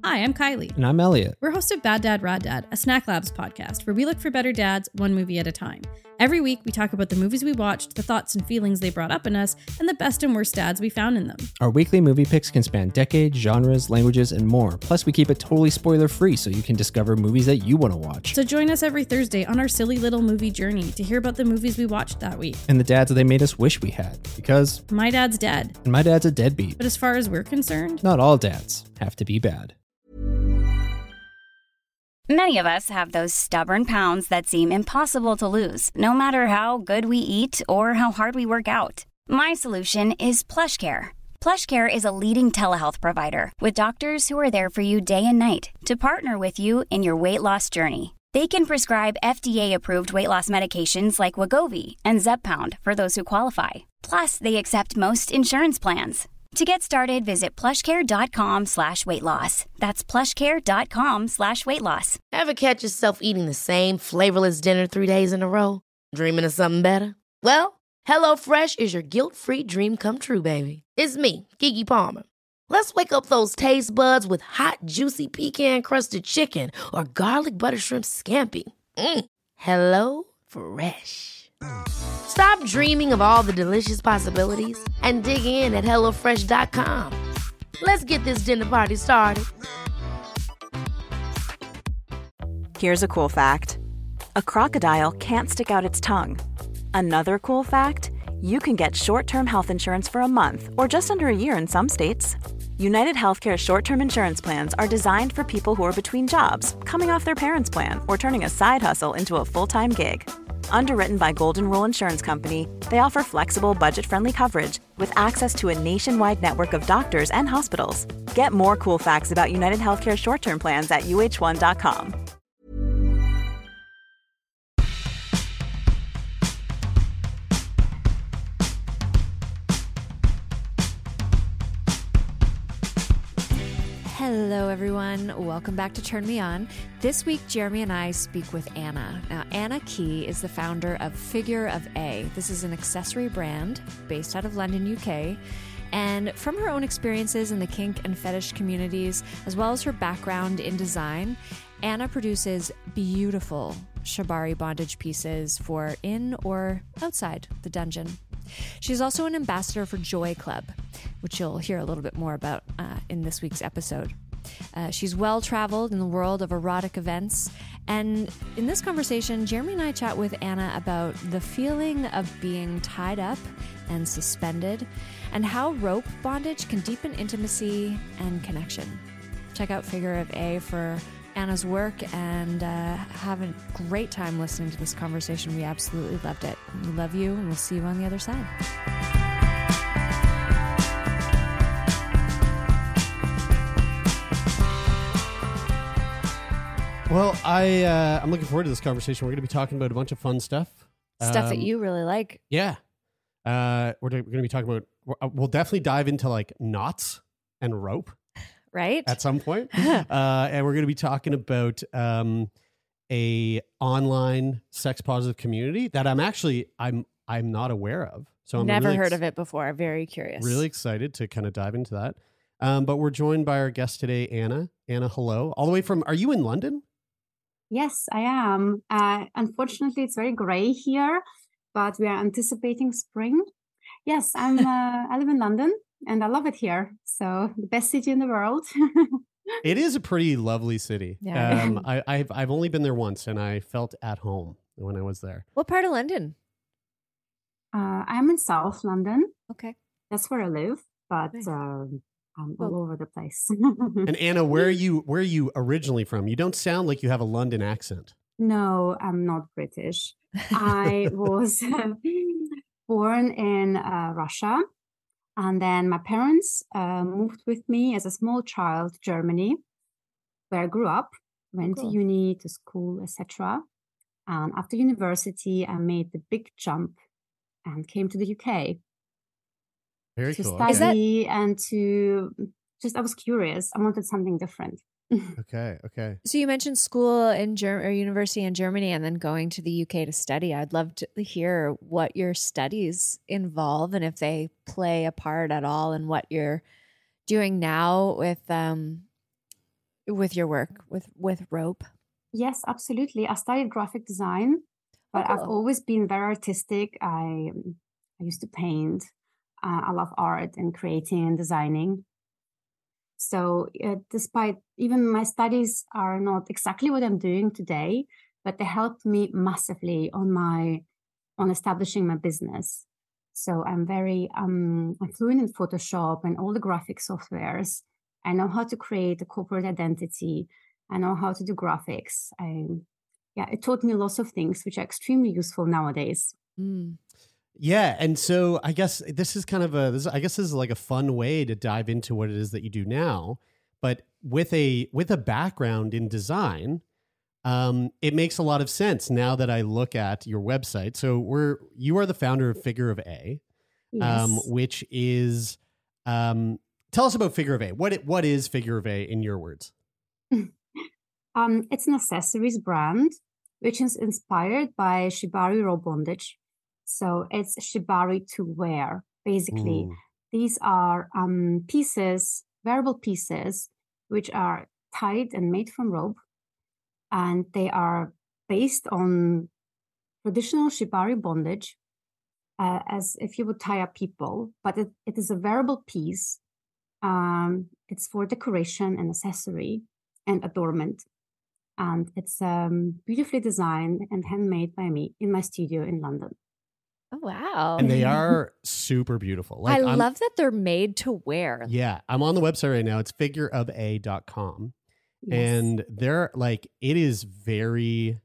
Hi, I'm Kylie. And I'm Elliot. We're hosts of Bad Dad, Rad Dad, a Snack Labs podcast where we look for better dads one movie at a time. Every week, we talk about the movies we watched, the thoughts and feelings they brought up in us, and the best and worst dads we found in them. Our weekly movie picks can span decades, genres, languages, and more. Plus, we keep it totally spoiler-free so you can discover movies that you want to watch. So join us every Thursday on our silly little movie journey to hear about the movies we watched that week. And the dads that they made us wish we had. Because My dad's dead. And my dad's a deadbeat. But as far as we're concerned, not all dads have to be bad. Many of us have those stubborn pounds that seem impossible to lose, no matter how good we eat or how hard we work out. My solution is PlushCare. PlushCare is a leading telehealth provider with doctors who are there for you day and night to partner with you in your weight loss journey. They can prescribe FDA-approved weight loss medications like Wegovy and Zepbound for those who qualify. Plus, they accept most insurance plans. To get started, visit plushcare.com/weightloss. That's plushcare.com/weightloss. Ever catch yourself eating the same flavorless dinner 3 days in a row? Dreaming of something better? Well, HelloFresh is your guilt-free dream come true, baby. It's me, Keke Palmer. Let's wake up those taste buds with hot, juicy pecan-crusted chicken or garlic butter shrimp scampi. Hello Fresh. Stop dreaming of all the delicious possibilities and dig in at HelloFresh.com. Let's get this dinner party started. Here's a cool fact. A crocodile can't stick out its tongue. Another cool fact, you can get short-term health insurance for a month or just under a year in some states. United Healthcare short-term insurance plans are designed for people who are between jobs, coming off their parents' plan, or turning a side hustle into a full-time gig. Underwritten by Golden Rule Insurance Company, they offer flexible, budget-friendly coverage with access to a nationwide network of doctors and hospitals. Get more cool facts about United Healthcare short-term plans at uh1.com. Hello, everyone. Welcome back to Turn Me On. This week, Jeremy and I speak with Anna. Now, Anna Key is the founder of Figure of A. This is an accessory brand based out of London, UK. And from her own experiences in the kink and fetish communities, as well as her background in design, Anna produces beautiful shibari bondage pieces for in or outside the dungeon. She's also an ambassador for Joy Club, which you'll hear a little bit more about in this week's episode. She's well-traveled in the world of erotic events, and in this conversation, Jeremy and I chat with Anna about the feeling of being tied up and suspended, and how rope bondage can deepen intimacy and connection. Check out Figure of A for Anna's work, and have a great time listening to this conversation. We absolutely loved it. We love you, and we'll see you on the other side. Well, I'm looking forward to this conversation. We're going to be talking about a bunch of fun stuff. Stuff that you really like. Yeah. We're going to be talking about, we'll definitely dive into like knots and rope. Right? At some point. And we're going to be talking about a online sex positive community that I'm not aware of. So I'm never really heard of it before. Very curious. Really excited to kind of dive into that. But we're joined by our guest today, Anna. Anna, hello. All the way from, are you in London? Yes, I am. Unfortunately, it's very gray here, but we are anticipating spring. Yes, I live in London. And I love it here. So the best city in the world. It is a pretty lovely city. Yeah. I've only been there once, and I felt at home when I was there. What part of London? I'm in South London. Okay. That's where I live, but Nice. I'm all over the place. And Anna, where are you originally from? You don't sound like you have a London accent. No, I'm not British. I was born in Russia. And then my parents moved with me as a small child to Germany, where I grew up, went to uni, to school, etc. And after university, I made the big jump and came to the UK. Very to cool. study and to just, I was curious. I wanted something different. Okay. So you mentioned school in or university in Germany and then going to the UK to study. I'd love to hear what your studies involve and if they play a part at all in what you're doing now with with your work with rope? Yes, absolutely. I studied graphic design, but I've always been very artistic. I used to paint. I love art and creating and designing. So despite even my studies are not exactly what I'm doing today, but they helped me massively on establishing my business. So I'm I'm fluent in Photoshop and all the graphic softwares. I know how to create a corporate identity. I know how to do graphics. It taught me lots of things, which are extremely useful nowadays. Mm. Yeah, and so I guess this is kind of this is like a fun way to dive into what it is that you do now, but with a background in design, it makes a lot of sense now that I look at your website. So you are the founder of Figure of A, Yes. which is tell us about Figure of A. What is Figure of A in your words? It's an accessories brand which is inspired by Shibari rope bondage. So it's Shibari to wear. Basically, these are pieces, wearable pieces, which are tied and made from rope. And they are based on traditional Shibari bondage, as if you would tie up people. But it is a wearable piece. It's for decoration and accessory and adornment. And it's beautifully designed and handmade by me in my studio in London. Oh, wow. And they are super beautiful. I love that they're made to wear. Yeah. I'm on the website right now. It's figureofa.com. Yes. And they're like, it is very,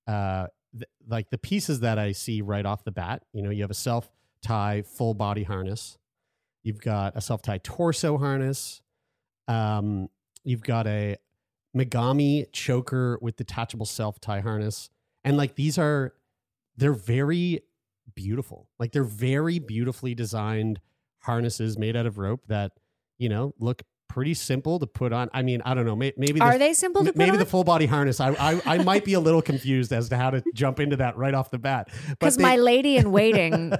like the pieces that I see right off the bat, you have a self-tie full body harness. You've got a self-tie torso harness. You've got a Megami choker with detachable self-tie harness. And like, they're very beautiful. Like they're very beautifully designed harnesses made out of rope that, look pretty simple to put on. I mean, I don't know. Maybe are they simple to put on? Maybe the full body harness. I might be a little confused as to how to jump into that right off the bat. Because my lady in waiting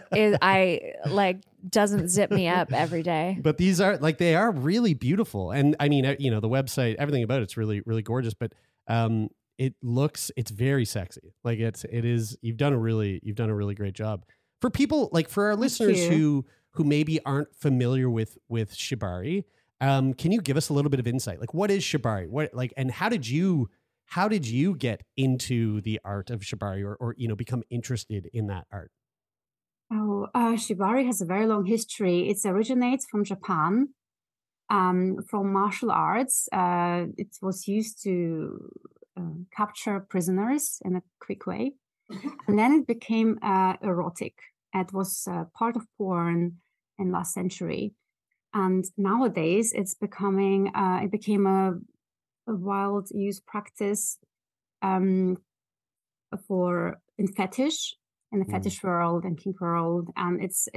doesn't zip me up every day. But these are they are really beautiful. And I mean, the website, everything about it's really, really gorgeous, but it's very sexy. Like you've done a really great job for people, like for our listeners who maybe aren't familiar with Shibari. Can you give us a little bit of insight? Like, what is Shibari? And how did you get into the art of Shibari or become interested in that art? Shibari has a very long history. It originates from Japan, from martial arts. It was used to capture prisoners in a quick way. And then it became erotic. It was part of porn in last century. And nowadays it became a wild use practice in fetish, in the fetish world and kink world. And it's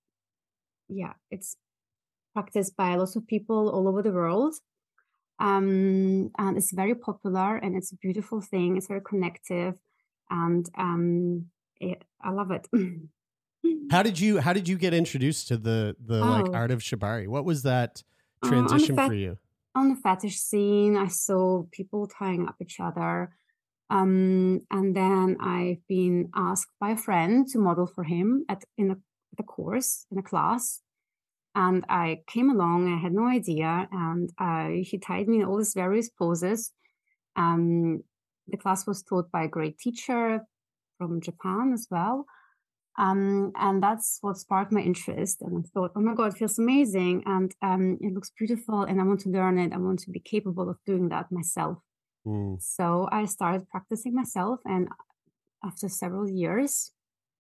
practiced by lots of people all over the world. And it's very popular and it's a beautiful thing. It's very connective and I love it. How did you get introduced to the art of Shibari? What was that transition for you? On the fetish scene, I saw people tying up each other. And then I've been asked by a friend to model for him in a class. And I came along, I had no idea. And he tied me in all these various poses. The class was taught by a great teacher from Japan as well. And that's what sparked my interest. And I thought, oh my God, it feels amazing. And it looks beautiful. And I want to learn it. I want to be capable of doing that myself. So I started practicing myself. And after several years,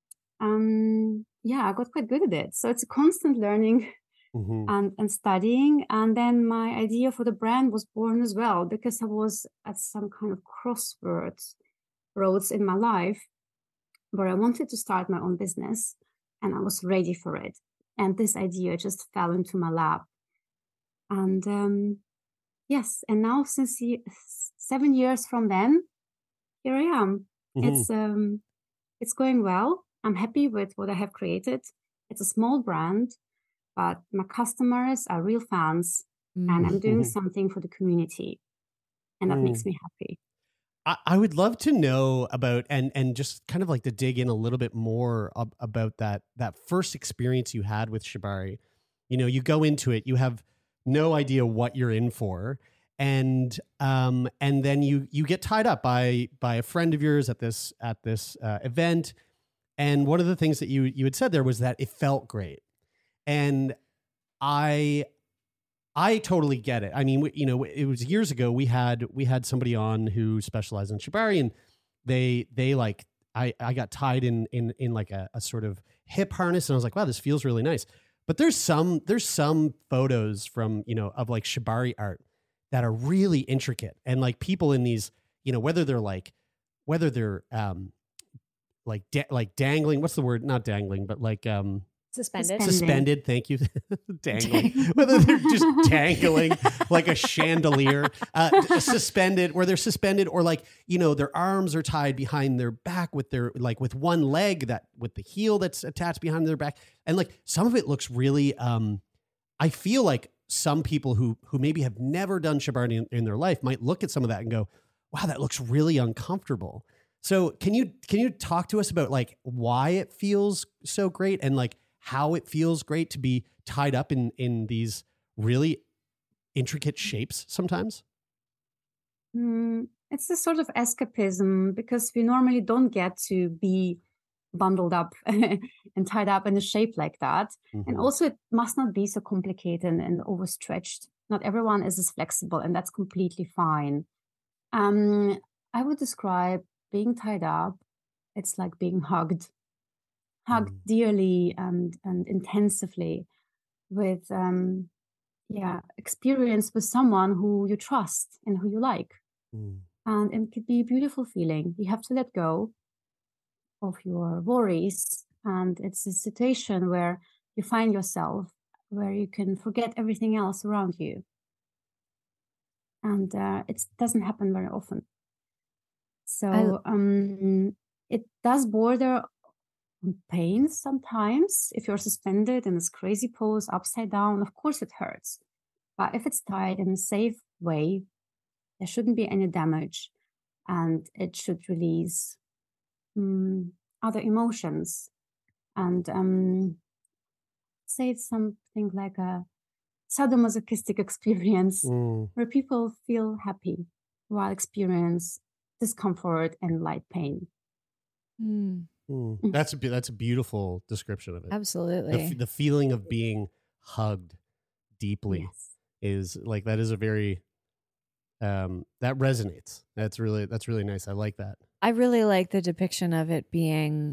I got quite good at it. So it's a constant learning and studying. And then my idea for the brand was born as well, because I was at some kind of crossroads in my life, where I wanted to start my own business and I was ready for it. And this idea just fell into my lap. And yes, and now since 7 years from then, here I am. It's going well. I'm happy with what I have created. It's a small brand, but my customers are real fans and I'm doing something for the community. and that makes me happy. I would love to know about and just kind of like to dig in a little bit more about that first experience you had with shibari. You know, you go into it, you have no idea what you're in for, and then you get tied up by a friend of yours at this event. And one of the things that you had said there was that it felt great, and I totally get it. I mean, you know, it was years ago. We had somebody on who specialized in shibari, and they like I got tied in like a sort of hip harness, and I was like, wow, this feels really nice. But there's some photos from, you know, of like shibari art that are really intricate, and like people in these, you know, whether they're like dangling. What's the word? Not dangling, but like Suspended. Thank you. Dangling. Whether they're just dangling like a chandelier, suspended, or they're suspended, or like, you know, their arms are tied behind their back with with one leg with the heel that's attached behind their back. And like some of it looks really, I feel like some people who maybe have never done shibari in their life might look at some of that and go, wow, that looks really uncomfortable. So can you talk to us about like why it feels so great, and like how it feels great to be tied up in these really intricate shapes sometimes? It's a sort of escapism, because we normally don't get to be bundled up and tied up in a shape like that. Mm-hmm. And also it must not be so complicated and overstretched. Not everyone is as flexible, and that's completely fine. I would describe being tied up, it's like being hugged dearly and intensively with experience with someone who you trust and who you like. And it could be a beautiful feeling. You have to let go of your worries, and it's a situation where you find yourself, where you can forget everything else around you. And it doesn't happen very often. So it does border on pain sometimes. If you're suspended in this crazy pose upside down, of course it hurts. But if it's tied in a safe way, there shouldn't be any damage, and it should release other emotions. And say it's something like a sadomasochistic experience where people feel happy while experience discomfort and light pain. That's a beautiful description of it. Absolutely. The feeling of being hugged deeply is like, that is a very that resonates. That's really nice. I like that. I really like the depiction of it being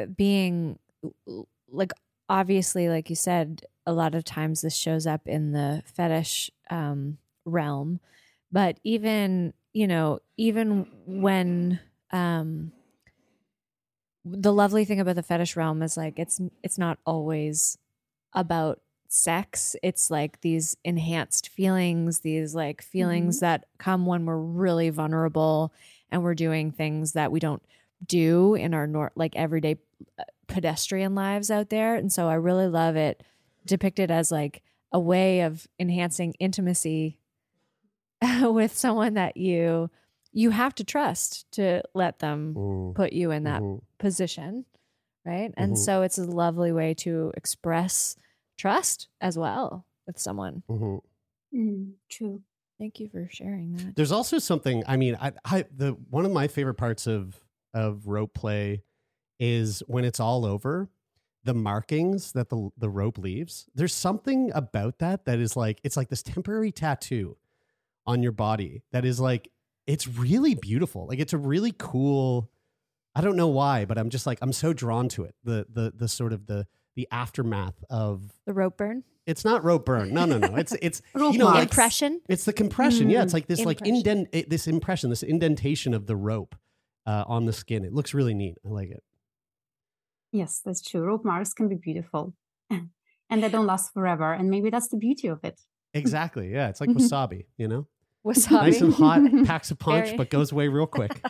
like, obviously, like you said, a lot of times this shows up in the fetish realm, but even when the lovely thing about the fetish realm is like it's not always about sex. It's like these enhanced feelings, these like feelings that come when we're really vulnerable and we're doing things that we don't do in our like everyday pedestrian lives out there. And so I really love it depicted as like a way of enhancing intimacy with someone that you have to trust to let them put you in that position, right? And so it's a lovely way to express trust as well with someone. True. Thank you for sharing that. There's also something, I mean, one of my favorite parts of rope play is when it's all over, the markings that the rope leaves. There's something about that is like, it's like this temporary tattoo on your body that is like, it's really beautiful. Like, it's a really cool, I don't know why, but I'm just like, I'm so drawn to it. The sort of the aftermath of the rope burn. It's not rope burn. No. It's like compression. It's the compression. Yeah. It's like this this indentation of the rope on the skin. It looks really neat. I like it. Yes, that's true. Rope marks can be beautiful and they don't last forever. And maybe that's the beauty of it. Exactly. Yeah. It's like wasabi, Wasabi. Nice and hot, packs a punch, but goes away real quick.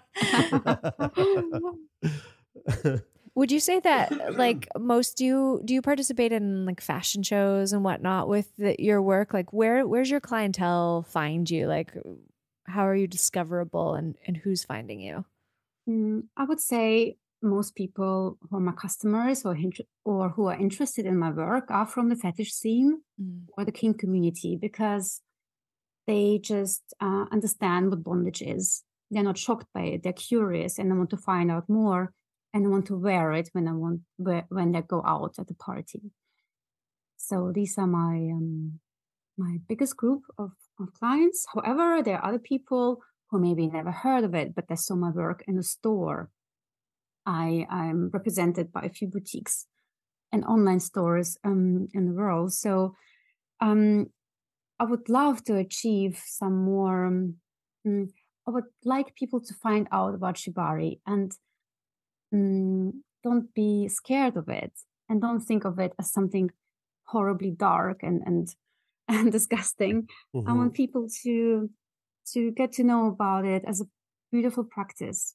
Would you say that like do you participate in like fashion shows and whatnot with your work? Like where's your clientele find you? Like how are you discoverable, and who's finding you? I would say most people who are my customers or who are interested in my work are from the fetish scene or the kink community, because they just understand what bondage is. They're not shocked by it. They're curious and they want to find out more, and they want to wear it when they go out at the party. So these are my biggest group of clients. However, there are other people who maybe never heard of it, but they saw my work in a store. I'm represented by a few boutiques and online stores in the world. So I would love to achieve some more. I would like people to find out about shibari and don't be scared of it, and don't think of it as something horribly dark and disgusting. I want people to get to know about it as a beautiful practice.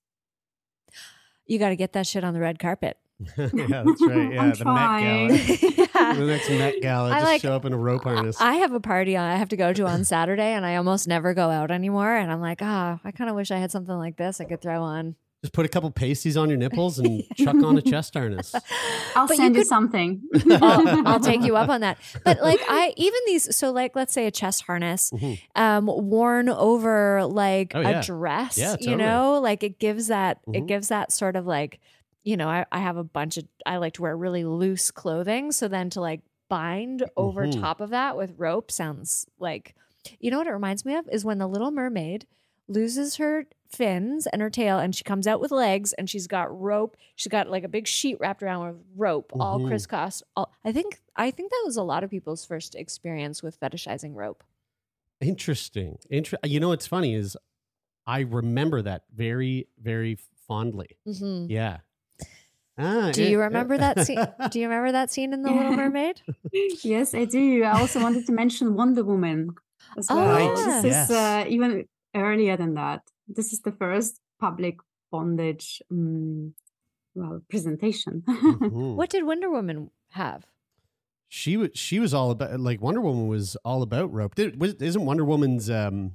You got to get that shit on the red carpet. Yeah, that's right. Yeah, the trying. Met Gala. The next Met Gala, just show up in a rope harness. I have a party I have to go to on Saturday, and I almost never go out anymore. And I'm like, I kind of wish I had something like this I could throw on. Just put a couple pasties on your nipples and chuck on a chest harness. I'll send you something. I'll take you up on that. But like so like, let's say a chest harness, worn over like a dress, you know, like it gives that sort of like, you know, I have I like to wear really loose clothing. So then to like bind over top of that with rope sounds like, you know what it reminds me of is when the Little Mermaid loses her fins and her tail and she comes out with legs and she's got rope. She's got like a big sheet wrapped around with rope, all crisscross. I think that was a lot of people's first experience with fetishizing rope. Interesting. You know, what's funny is I remember that very, very fondly. Yeah. Do you remember that scene? Do you remember that scene in The Little Mermaid? Yes, I do. I also wanted to mention Wonder Woman as well. This is even earlier than that. This is the first public bondage presentation. Mm-hmm. What did Wonder Woman have? She was all about, like, Wonder Woman was all about rope. Isn't Wonder Woman's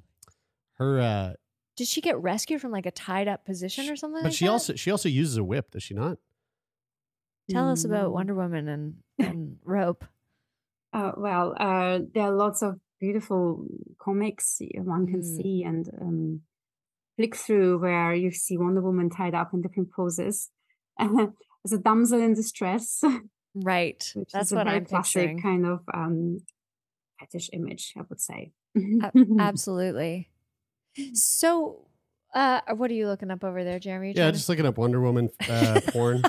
her? Did she get rescued from like a tied up position or something? But she also uses a whip, does she not? Tell us about Wonder Woman and rope. There are lots of beautiful comics one can see and flick through where you see Wonder Woman tied up in different poses as a damsel in distress. Right. That's what I'm classic picturing. Kind of fetish image, I would say. Absolutely. So, what are you looking up over there, Jeremy? Yeah, just looking up Wonder Woman porn.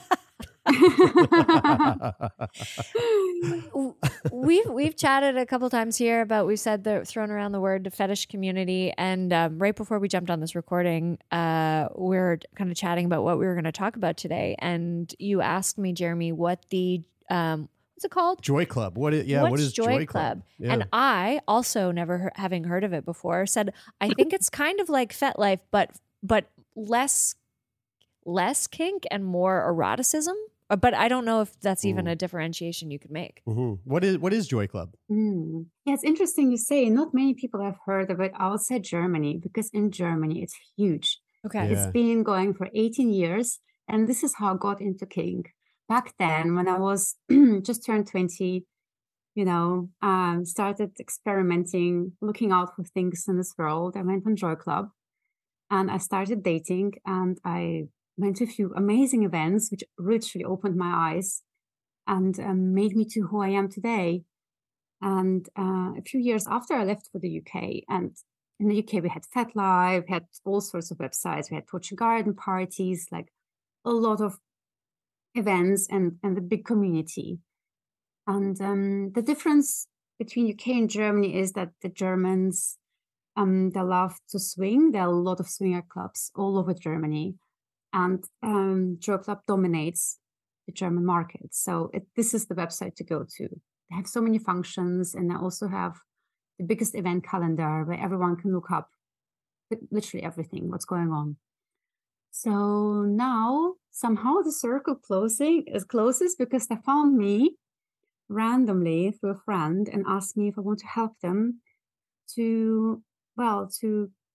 We've chatted a couple times here about, we've thrown around the word fetish community, and right before we jumped on this recording, we were kind of chatting about what we were going to talk about today, and you asked me, Jeremy, what the what's it called? Joy Club. What is Joy Club? Yeah. And I also having heard of it before, said I think it's kind of like FetLife, but less kink and more eroticism. But I don't know if that's even a differentiation you could make. What is Joy Club? Yeah, it's interesting you say. Not many people have heard of it outside Germany, because in Germany it's huge. Okay. It's been going for 18 years, and this is how I got into kink. Back then, when I was just turned 20, you know, started experimenting, looking out for things in this world. I went on Joy Club, and I started dating, and I went to a few amazing events, which literally opened my eyes and made me to who I am today. And a few years after, I left for the UK. And in the UK, we had FetLife, we had all sorts of websites. We had Torch Garden parties, like a lot of events and the big community. And the difference between UK and Germany is that the Germans, they love to swing. There are a lot of swinger clubs all over Germany. And Joy Club dominates the German market. So this is the website to go to. They have so many functions, and they also have the biggest event calendar where everyone can look up literally everything, what's going on. So now somehow the circle closes because they found me randomly through a friend and asked me if I want to help them to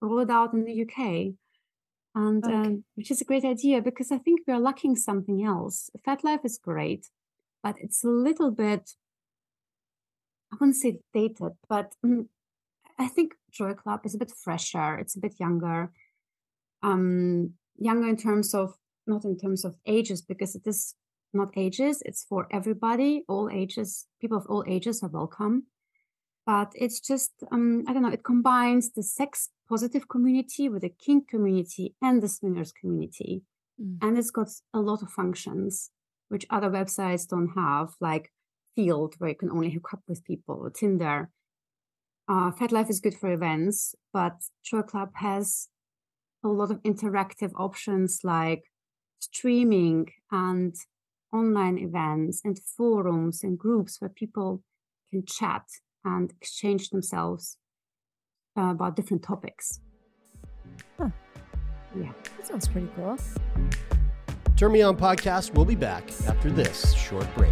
roll it out in the UK. And which is a great idea, because I think we are lacking something else. FetLife is great, but it's a little bit, I wouldn't say dated, but I think Joy Club is a bit fresher. It's a bit younger. Younger in terms of, not in terms of ages, because it is not ages. It's for everybody, all ages. People of all ages are welcome. But it's just, I don't know, it combines the sex positive community with the kink community and the swingers community. And it's got a lot of functions, which other websites don't have, like Field, where you can only hook up with people, or Tinder. FetLife is good for events, but Joy Club has a lot of interactive options like streaming and online events and forums and groups where people can chat and exchange themselves about different topics. Huh. Yeah. That sounds pretty cool. Turn Me On podcast will be back after this short break.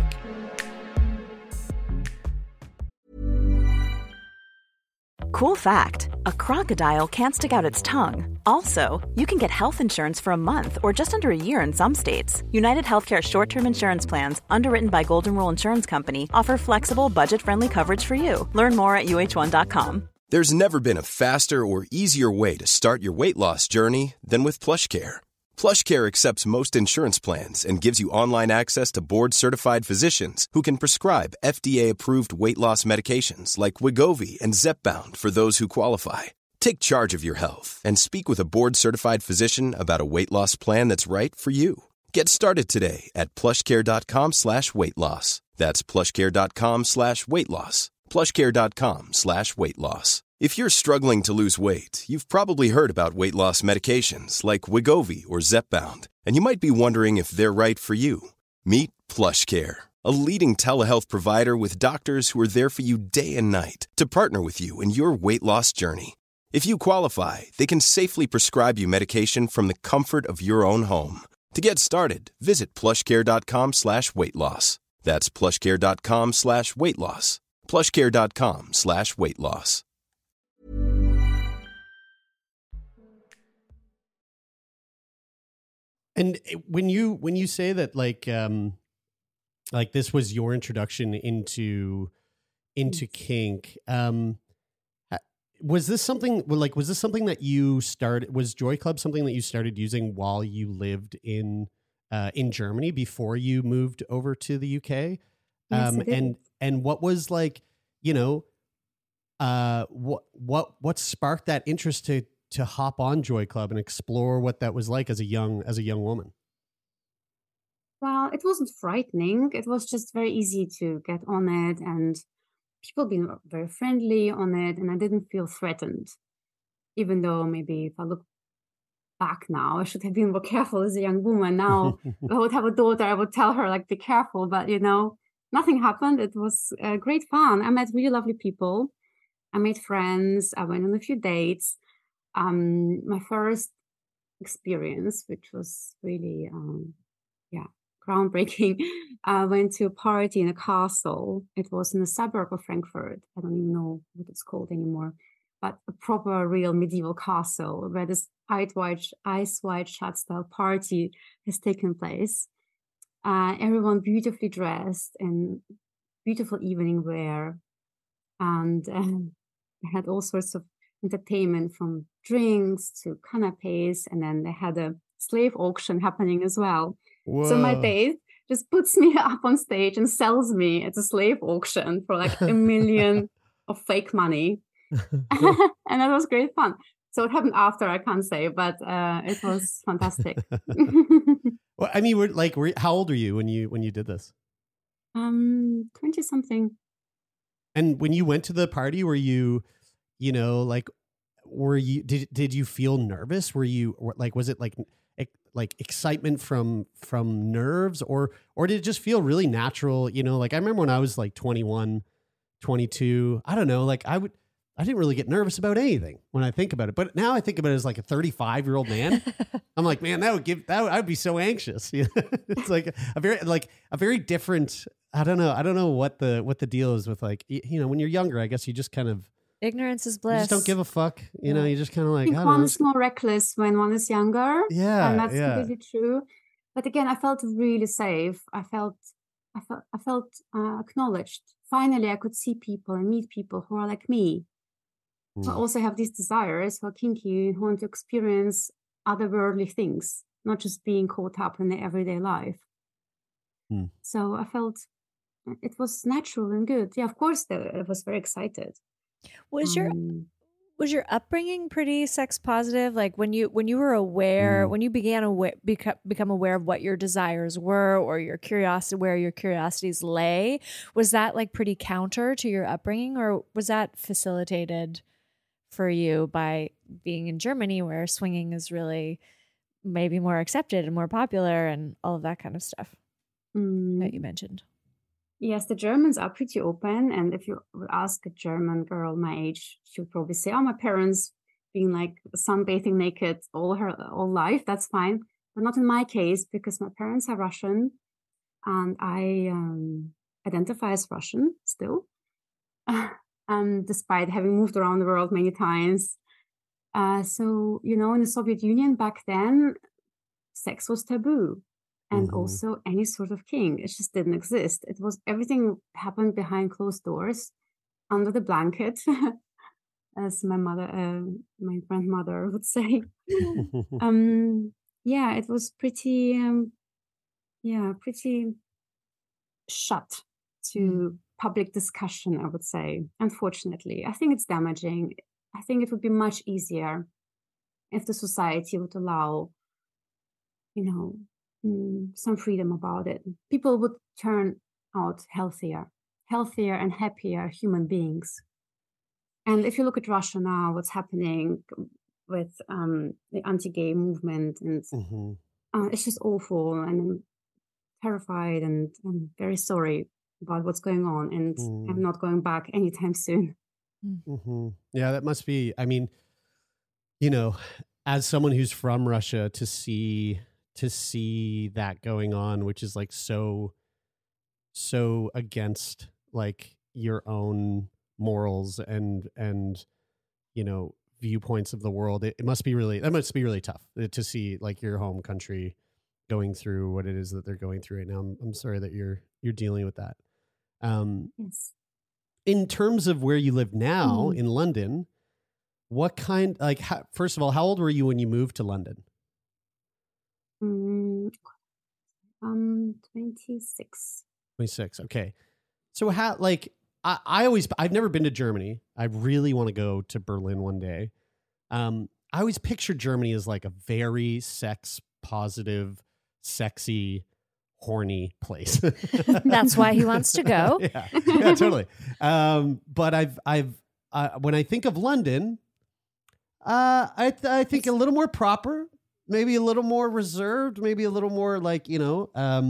Cool fact, a crocodile can't stick out its tongue. Also, you can get health insurance for a month or just under a year in some states. United Healthcare short-term insurance plans, underwritten by Golden Rule Insurance Company, offer flexible, budget-friendly coverage for you. Learn more at uh1.com. There's never been a faster or easier way to start your weight loss journey than with PlushCare. PlushCare accepts most insurance plans and gives you online access to board-certified physicians who can prescribe FDA-approved weight loss medications like Wegovy and Zepbound for those who qualify. Take charge of your health and speak with a board-certified physician about a weight loss plan that's right for you. Get started today at plushcare.com/weight loss. That's plushcare.com/weight loss. plushcare.com/weight loss. If you're struggling to lose weight, you've probably heard about weight loss medications like Wegovy or Zepbound, and you might be wondering if they're right for you. Meet PlushCare, a leading telehealth provider with doctors who are there for you day and night to partner with you in your weight loss journey. If you qualify, they can safely prescribe you medication from the comfort of your own home. To get started, visit plushcare.com/weight loss. That's plushcare.com/weight loss. plushcare.com/weight loss. And when you say that, like this was your introduction into kink, was this something that you started? Was Joy Club something that you started using while you lived in Germany before you moved over to the UK? Yes, it is. And what was, like, you know, what sparked that interest to hop on Joy Club and explore what that was like as a young woman? Well, it wasn't frightening. It was just very easy to get on it, and people being very friendly on it, and I didn't feel threatened. Even though maybe if I look back now, I should have been more careful as a young woman. Now, if I would have a daughter, I would tell her, like, be careful. But, you know, nothing happened. It was great fun. I met really lovely people. I made friends. I went on a few dates. My first experience, which was really, groundbreaking, I went to a party in a castle. It was in a suburb of Frankfurt. I don't even know what it's called anymore, but a proper, real medieval castle where this Eyes Wide Shut style party has taken place. Everyone beautifully dressed in beautiful evening wear, and they had all sorts of entertainment, from drinks to canapes, and then they had a slave auction happening as well. Whoa. So my date just puts me up on stage and sells me at a slave auction for like $1 million of fake money. And that was great fun. So what happened after, I can't say, but it was fantastic. Well, I mean, how old are you when you did this? 20 something. And when you went to the party, were you, did you feel nervous? Was it like excitement from nerves, or did it just feel really natural? I remember when I was like 21, 22, I don't know, I didn't really get nervous about anything when I think about it. But now I think about it as like a 35-year-old man. I'm like, man, I'd be so anxious. It's like a very different, I don't know what the deal is with, like, when you're younger, I guess you just kind of Ignorance is You bliss. just don't give a fuck. You know, you just kind of I like, think I don't know. one is more reckless when one is younger. Yeah, And that's yeah. completely true. But again, I felt really safe. I felt acknowledged. Finally, I could see people and meet people who are like me, who also have these desires, who are kinky, who want to experience otherworldly things, not just being caught up in their everyday life. So I felt it was natural and good. Yeah, of course, I was very excited. Was your upbringing pretty sex positive? Like when you were aware, when you began become aware of what your desires were, or your curiosity, where your curiosities lay, was that like pretty counter to your upbringing, or was that facilitated for you by being in Germany, where swinging is really maybe more accepted and more popular, and all of that kind of stuff that you mentioned? Yes, the Germans are pretty open. And if you would ask a German girl my age, she would probably say, oh, my parents being like sunbathing naked all life, that's fine. But not in my case, because my parents are Russian and I identify as Russian still, despite having moved around the world many times. So, you know, in the Soviet Union back then, sex was taboo. And also any sort of king. It just didn't exist. It was everything happened behind closed doors, under the blanket, as my grandmother would say. Yeah, it was pretty shut to public discussion, I would say. Unfortunately, I think it's damaging. I think it would be much easier if the society would allow, you know, some freedom about it. People would turn out healthier and happier human beings. And if you look at Russia now, what's happening with the anti-gay movement, and it's just awful, and I'm terrified, and I'm very sorry about what's going on, and I'm not going back anytime soon. Yeah, that must be, I mean, you know, as someone who's from Russia, to see that going on, which is like so against like your own morals and you know, viewpoints of the world, that must be really tough to see like your home country going through what it is that they're going through right now. I'm sorry that you're dealing with that. Yes. In terms of where you live now in London, what kind, like, first of all, how old were you when you moved to London? 26. 26. Okay. So how, like, I've never been to Germany. I really want to go to Berlin one day. I always picture Germany as like a very sex positive, sexy, horny place. That's why he wants to go. Yeah, totally. But I've when I think of London, I think a little more proper, maybe a little more reserved, maybe a little more like, you know,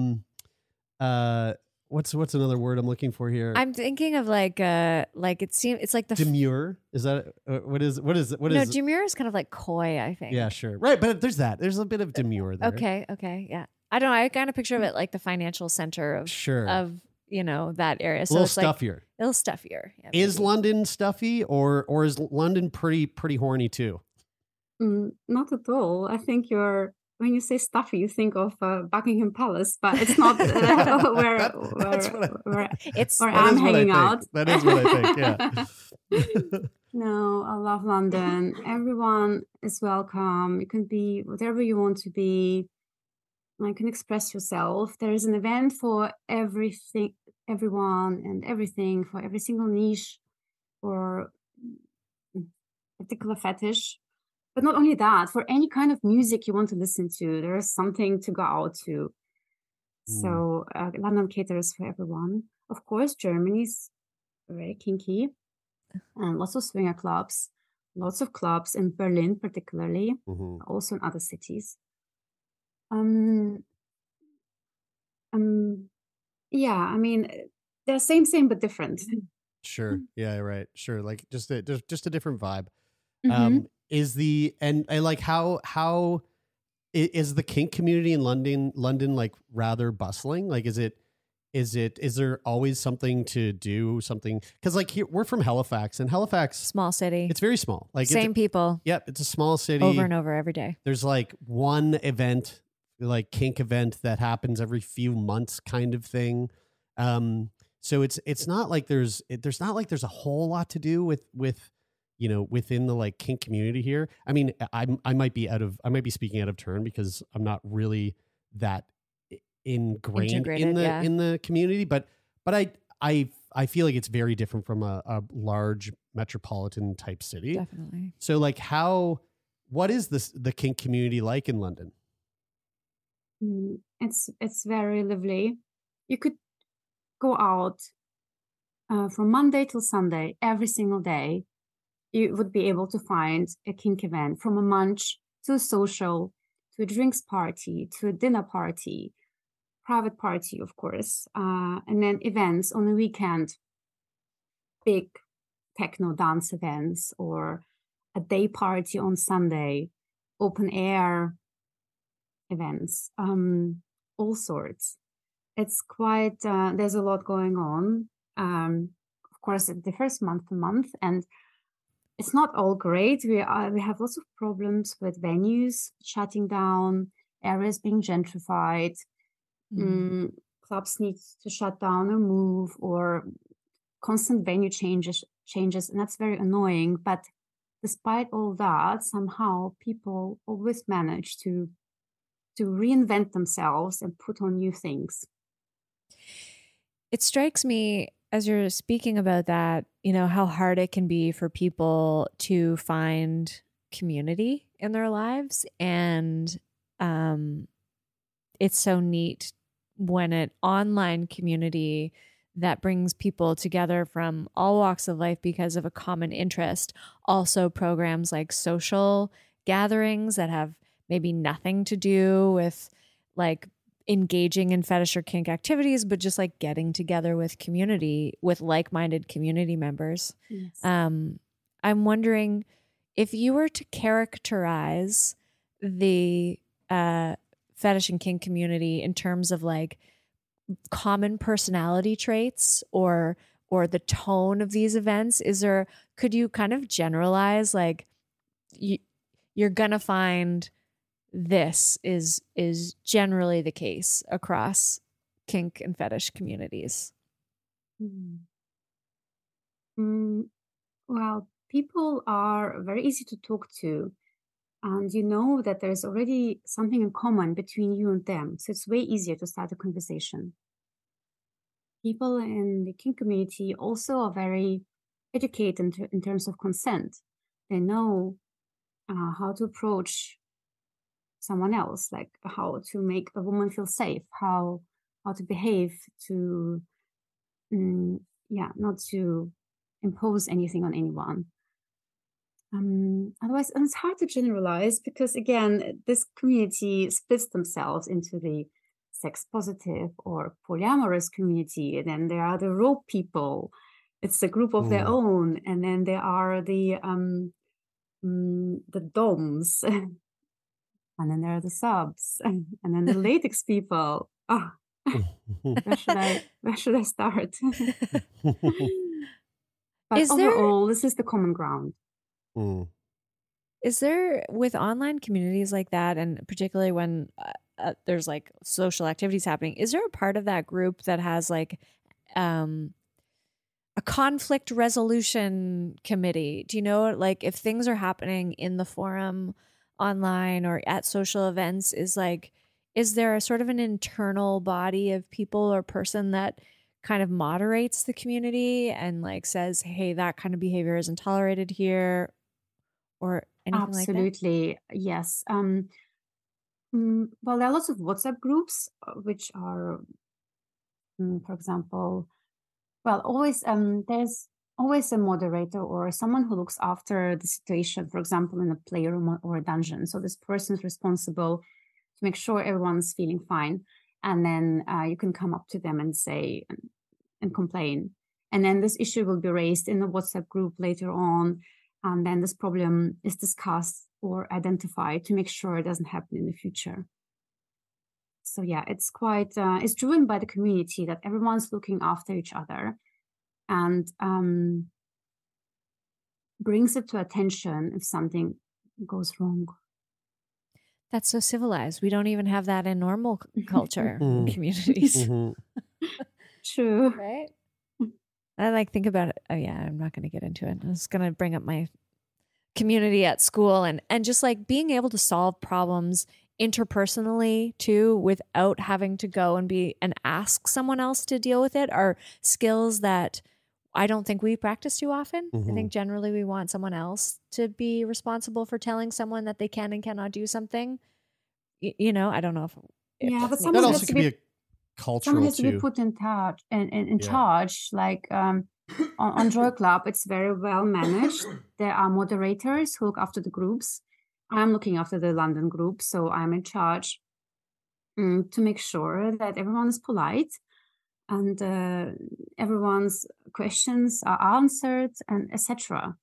what's another word I'm looking for here? I'm thinking of like it's like the demure. Is that what is No, demure is kind of like coy, I think. Yeah, sure. Right, but there's a bit of demure there. Okay, yeah. I don't know. I kind of picture of it like the financial center of you know, that area. So it's stuffier. Like a little stuffier. Yeah, is London stuffy or is London pretty horny too? Not at all. I think when you say stuffy, you think of Buckingham Palace, but it's not where I'm hanging out. That is what I think, yeah. No, I love London. Everyone is welcome. You can be whatever you want to be. You can express yourself. There is an event for everything, everyone and everything, for every single niche or particular fetish. But not only that, for any kind of music you want to listen to, there is something to go out to. So London caters for everyone. Of course, Germany's very kinky, and lots of swinger clubs, lots of clubs in Berlin particularly, also in other cities. Yeah, I mean, they're same but different. Sure. Yeah, right. Sure. Like just a different vibe. Is the and like how is the kink community in London like rather bustling? Like is it Is there always something to do? Something, because like here, we're from Halifax, and Halifax, Small city. it's very small. Like Same people. Yep, it's a small city. Over and over every day. There's like one event, like kink event that happens every few months, kind of thing. So it's not like there's a whole lot to do with within the like kink community here. I mean, I might be speaking out of turn because I'm not really that ingrained in the community, but I feel like it's very different from a large metropolitan type city. Definitely. So like what is the kink community like in London? It's very lively. You could go out from Monday till Sunday every single day. You would be able to find a kink event, from a munch to a social to a drinks party to a dinner party, private party, of course, and then events on the weekend, big techno dance events, or a day party on Sunday, open air events, all sorts. It's quite, there's a lot going on. Of course, it differs month to month, and it's not all great. We have lots of problems with venues shutting down, areas being gentrified. Clubs need to shut down or move, or constant venue changes, and that's very annoying. But despite all that, somehow people always manage to reinvent themselves and put on new things. It strikes me as you're speaking about that, how hard it can be for people to find community in their lives. And it's so neat when an online community that brings people together from all walks of life because of a common interest also programs like social gatherings that have maybe nothing to do with like engaging in fetish or kink activities, but just like getting together with community, with like-minded community members. Yes. I'm wondering if you were to characterize the fetish and kink community in terms of like common personality traits or the tone of these events, could you kind of generalize like you're gonna find this is generally the case across kink and fetish communities? Well, people are very easy to talk to, and you know that there's already something in common between you and them. So it's way easier to start a conversation. People in the kink community also are very educated in terms of consent. They know how to approach someone else, like how to make a woman feel safe, how to behave, to not to impose anything on anyone. Otherwise, and it's hard to generalize because, again, this community splits themselves into the sex positive or polyamorous community. And then there are the rope people. It's a group of their own. And then there are the doms. And then there are the subs. And then the latex people. Where should I start? But overall, this is the common ground. Is there, with online communities like that, and particularly when there's like social activities happening, is there a part of that group that has like a conflict resolution committee? Do you know, like if things are happening in the forum online or at social events, is there a sort of an internal body of people or person that kind of moderates the community and like says, hey, that kind of behavior isn't tolerated here, or anything like that? Absolutely, yes. Well, there are lots of WhatsApp groups, which are, for example, there's always a moderator or someone who looks after the situation, for example, in a playroom or a dungeon. So this person is responsible to make sure everyone's feeling fine. And then you can come up to them and say and complain. And then this issue will be raised in the WhatsApp group later on. And then this problem is discussed or identified to make sure it doesn't happen in the future. So yeah, it's quite, it's driven by the community that everyone's looking after each other and brings it to attention if something goes wrong. That's so civilized. We don't even have that in normal culture communities. True. Right? I like think about it. Oh yeah, I'm not going to get into it. I was going to bring up my community at school and just like being able to solve problems interpersonally too without having to go and ask someone else to deal with it are skills that I don't think we practice too often. I think generally we want someone else to be responsible for telling someone that they can and cannot do something. You know, I don't know if yeah, but that someone also has could to be be, a cultural someone has to be too. put in touch in charge. Like on Joy Club, it's very well managed. There are moderators who look after the groups. I'm looking after the London group, so I'm in charge to make sure that everyone is polite and everyone's questions are answered and etc.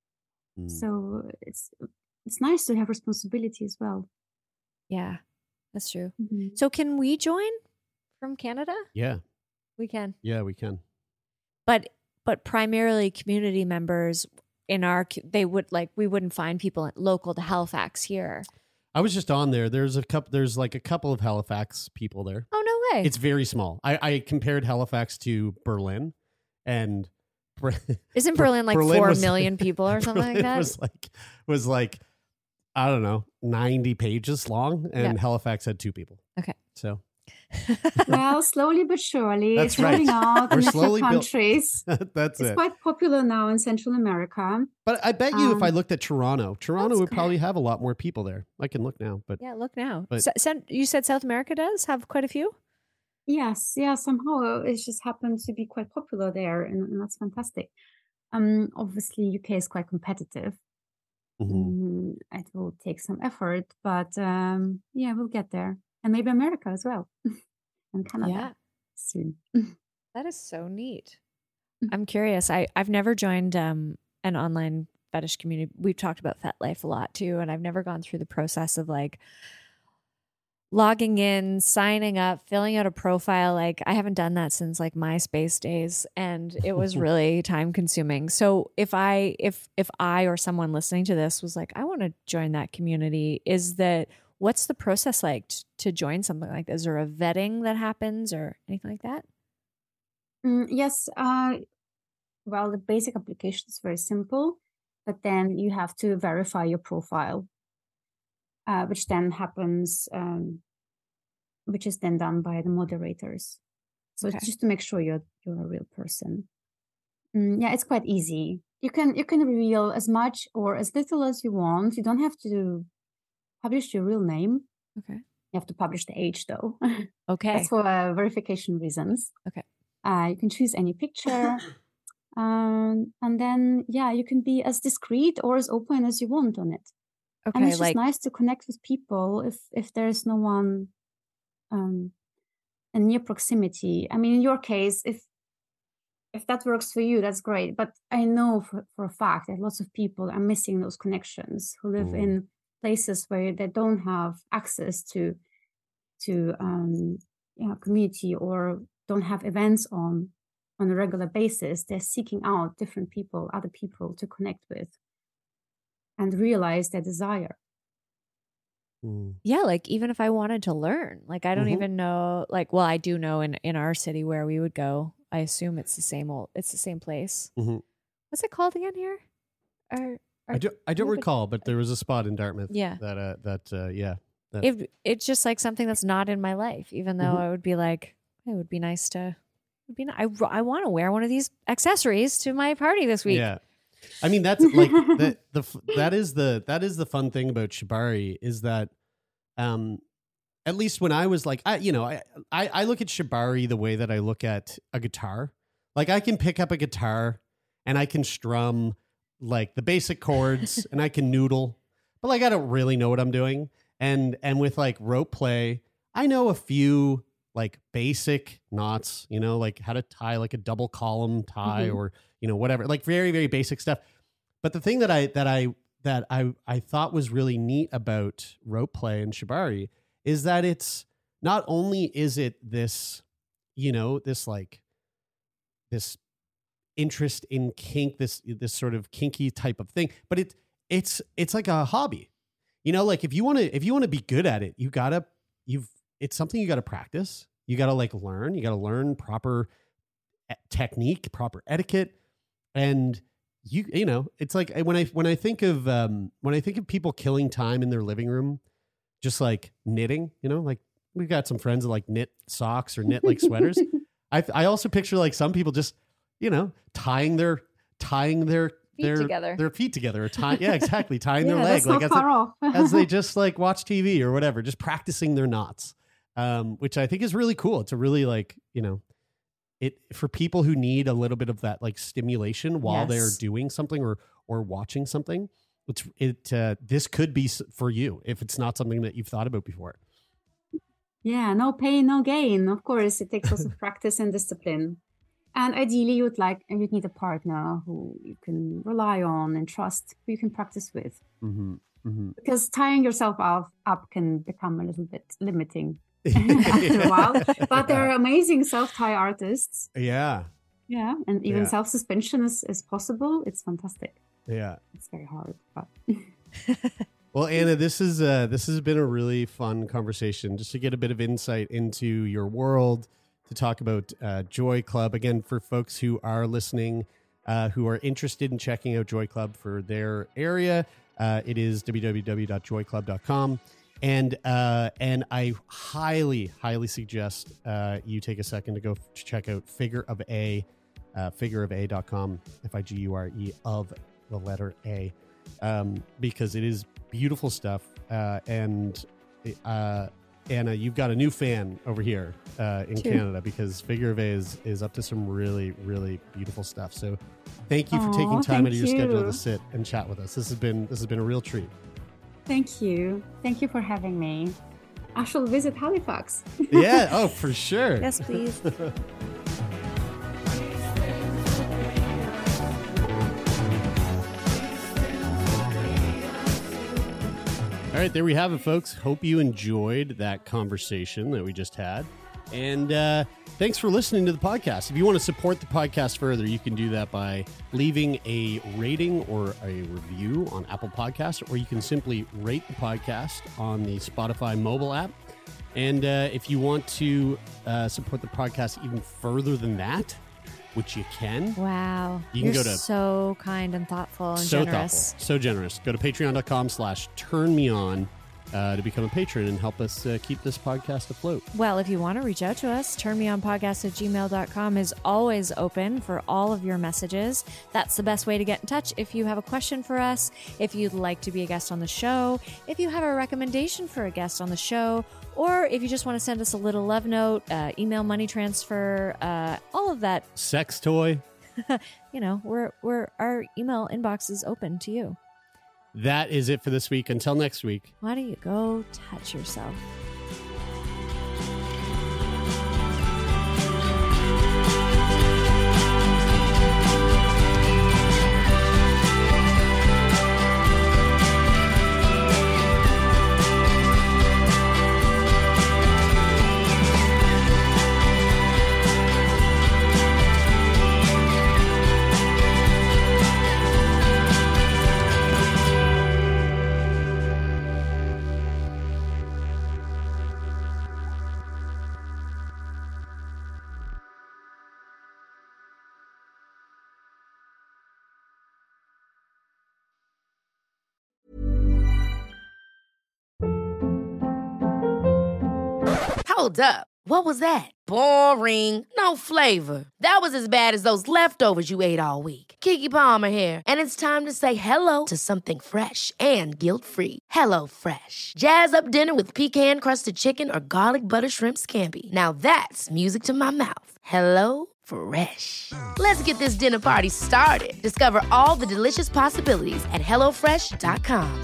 So it's nice to have responsibility as well. Yeah, that's true. So can we join from Canada? Yeah. We can. Yeah, we can. But primarily community members we wouldn't find people local to Halifax here. I was just on there. There's a couple of Halifax people there. Oh, no way. It's very small. I compared Halifax to Berlin, and isn't Berlin like Berlin 4 was, million people or something like that? Was like I don't know, 90 pages long, and Halifax had 2 people. Okay. So well, slowly but surely, that's it's right. rolling out We're in a slowly few countries. That's it's it. quite popular now in Central America. But I bet you if I looked at Toronto would good. probably have a lot more people there. I can look now, but Yeah, look now. But- You said South America does have quite a few? Yes, yeah, somehow it just happens to be quite popular there, and that's fantastic. Obviously, UK is quite competitive. It will take some effort, but yeah, we'll get there. And maybe America as well. And Canada soon. That is so neat. I'm curious. I've never joined an online fetish community. We've talked about FetLife a lot too, and I've never gone through the process of like logging in, signing up, filling out a profile. Like I haven't done that since like MySpace days, and it was really time consuming. So if I or someone listening to this was like, I want to join that community, what's the process like to join something like this? Is there a vetting that happens or anything like that? Yes. Well, the basic application is very simple, but then you have to verify your profile, which then happens, which is then done by the moderators. So it's just to make sure you're a real person. Yeah, it's quite easy. You can reveal as much or as little as you want. You don't have to publish your real name. Okay. You have to publish the age though. Okay. That's for verification reasons. Okay. You can choose any picture. And then, you can be as discreet or as open as you want on it. Okay. And it's just nice to connect with people if there's no one in near proximity. I mean, in your case, if that works for you, that's great. But I know for a fact that lots of people are missing those connections who live in places where they don't have access to community or don't have events on a regular basis. They're seeking out different people, other people to connect with and realize their desire. Yeah, like even if I wanted to learn, like I don't even know, like, well, I do know in our city where we would go. I assume it's the same place. What's it called again here? I don't recall, but there was a spot in Dartmouth. Yeah. It's just like something that's not in my life, even though I would be like, it would be nice to. I want to wear one of these accessories to my party this week. Yeah, I mean that's like that is the fun thing about Shibari is that, at least when I was like I look at Shibari the way that I look at a guitar. Like I can pick up a guitar and I can strum like the basic chords and I can noodle, but like I don't really know what I'm doing. And with like rope play, I know a few like basic knots, like how to tie like a double column tie or, whatever, like very, very basic stuff. But the thing that I thought was really neat about rope play and Shibari is that it's not only is it this, this interest in kink, this sort of kinky type of thing, but it's like a hobby. Like if you want to be good at it, it's something you got to practice. You got to learn. You got to learn proper technique, proper etiquette, and it's like when I think of people killing time in their living room, just like knitting. Like we've got some friends that knit socks or knit sweaters. I also picture some people just tying their feet together or tying their leg as they just watch TV or whatever, just practicing their knots, which I think is really cool. It's a really it for people who need a little bit of that stimulation while they're doing something or watching something. This could be for you if it's not something that you've thought about before. Yeah, no pain, no gain. Of course, it takes lots of practice and discipline. And ideally, you'd need a partner who you can rely on and trust, who you can practice with. Mm-hmm. Mm-hmm. Because tying yourself up can become a little bit limiting after a while. But there are amazing self-tie artists. Yeah. Yeah, and even self-suspension is possible. It's fantastic. Yeah. It's very hard, but... Well, Anna, this has been a really fun conversation just to get a bit of insight into your world, to talk about Joy Club. Again, for folks who are listening, who are interested in checking out Joy Club for their area, it is www.joyclub.com. And I highly, highly suggest you take a second to go check out figureofa.com, FIGURE of the letter A, because it is beautiful stuff. And Anna, you've got a new fan over here in Canada, because Figure of A is up to some really, really beautiful stuff. So thank you for taking time out of your schedule to sit and chat with us. This has been a real treat. Thank you. Thank you for having me. I shall visit Halifax. Yeah. Oh, for sure. Yes, please. All right, there we have it, folks. Hope you enjoyed that conversation that we just had. And thanks for listening to the podcast. If you want to support the podcast further, you can do that by leaving a rating or a review on Apple Podcasts, or you can simply rate the podcast on the Spotify mobile app. And if you want to support the podcast even further than that, which you can. Wow. You're so kind and thoughtful and generous. So generous. Go to patreon.com/turnmeon to become a patron and help us keep this podcast afloat. Well, if you want to reach out to us, turnmeonpodcast@gmail.com is always open for all of your messages. That's the best way to get in touch. If you have a question for us, if you'd like to be a guest on the show, if you have a recommendation for a guest on the show, or if you just want to send us a little love note, email, money transfer, all of that. Sex toy. We're our email inbox is open to you. That is it for this week. Until next week. Why don't you go touch yourself? Hold up. What was that? Boring. No flavor. That was as bad as those leftovers you ate all week. Keke Palmer here. And it's time to say hello to something fresh and guilt-free. Hello Fresh. Jazz up dinner with pecan-crusted chicken or garlic butter shrimp scampi. Now that's music to my mouth. Hello Fresh. Let's get this dinner party started. Discover all the delicious possibilities at HelloFresh.com.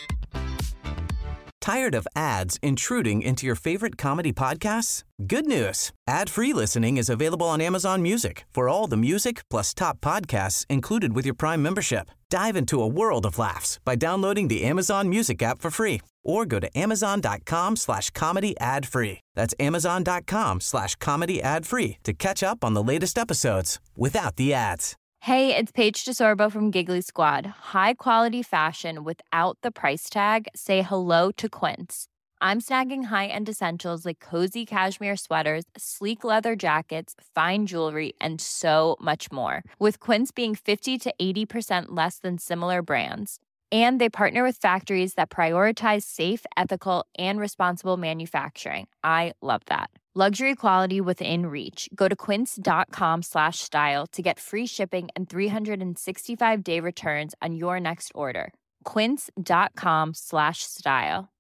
Tired of ads intruding into your favorite comedy podcasts? Good news. Ad-free listening is available on Amazon Music for all the music plus top podcasts included with your Prime membership. Dive into a world of laughs by downloading the Amazon Music app for free or go to amazon.com/comedy ad free. That's amazon.com/comedy ad free to catch up on the latest episodes without the ads. Hey, it's Paige DeSorbo from Giggly Squad. High quality fashion without the price tag. Say hello to Quince. I'm snagging high-end essentials like cozy cashmere sweaters, sleek leather jackets, fine jewelry, and so much more. With Quince being 50 to 80% less than similar brands. And they partner with factories that prioritize safe, ethical, and responsible manufacturing. I love that. Luxury quality within reach. Go to quince.com/style to get free shipping and 365-day returns on your next order. Quince.com/style.